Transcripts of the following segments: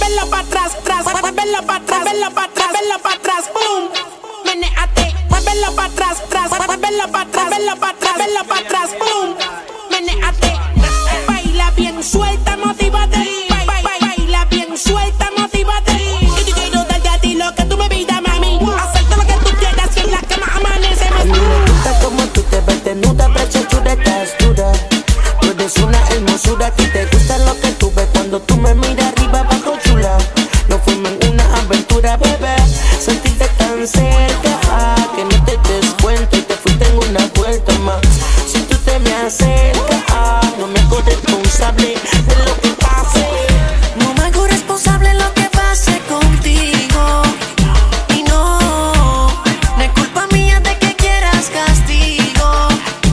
muévelo pa' atrás, muévelo pa' atrás, muévelo pa' atrás, muévelo pa' atrás, boom. Menéate, muévelo pa' atrás, muévelo pa' atrás, muévelo pa' atrás, muévelo pa' atrás, boom. Menéate, baila bien suelta, motívate. Baila bien suelta, motívate. Quiero darte a ti lo que tú me pidas, mami. Hacerte lo que tú quieras y en la cama amanece más. A mí me gusta como tú te ves desnuda, prechachura, estás dura. Tú eres una hermosura, que te gusta lo que tú ves cuando tú me miras arriba abajo, chula. Nos fuimos en una aventura, bebé. Sentirte tan cerca, que no te des cuenta y te fuiste en una vuelta más. Si tú te me acercas, no me hago responsable de lo que pase. No me hago responsable de lo que pase contigo. Y no es culpa mía de que quieras castigo.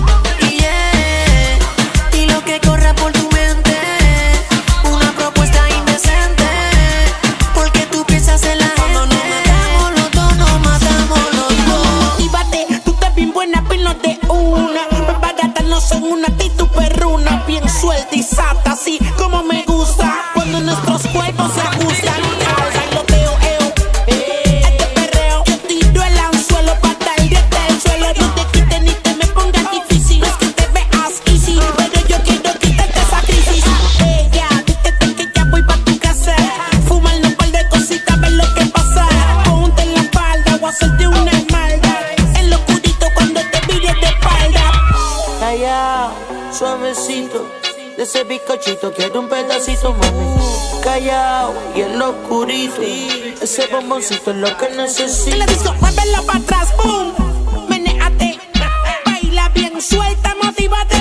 Y lo que corra por tu mente, una propuesta indecente. Porque tú piensas en la gente. Cuando nos matamos los dos, nos matamos los dos. Motívate, tú estás bien buena, pino de una. Prepáranos en una actitud perruna, bien suelta y sata, así como me gusta. Cuando nuestros cuerpos se ajustan, al bailoteo, este perreo. Yo tiro el anzuelo para darte el suelo. No te quites ni te me pongas difícil. No es que te veas easy, pero yo quiero quitarte esa crisis. Ella, dígate que ya voy pa' tu casa. Fumando un par de cositas, ver lo que pasa. Ponte en la falda o hacerte una maldad. En lo oscurito cuando te mires de espalda. Callao, suavecito, de ese bizcochito quiero un pedacito, mami. Callao, y en lo oscurito, ese bomboncito es lo que necesito. En la disco, muévelo pa' atrás, boom. Menéate, baila bien suelta, motívate.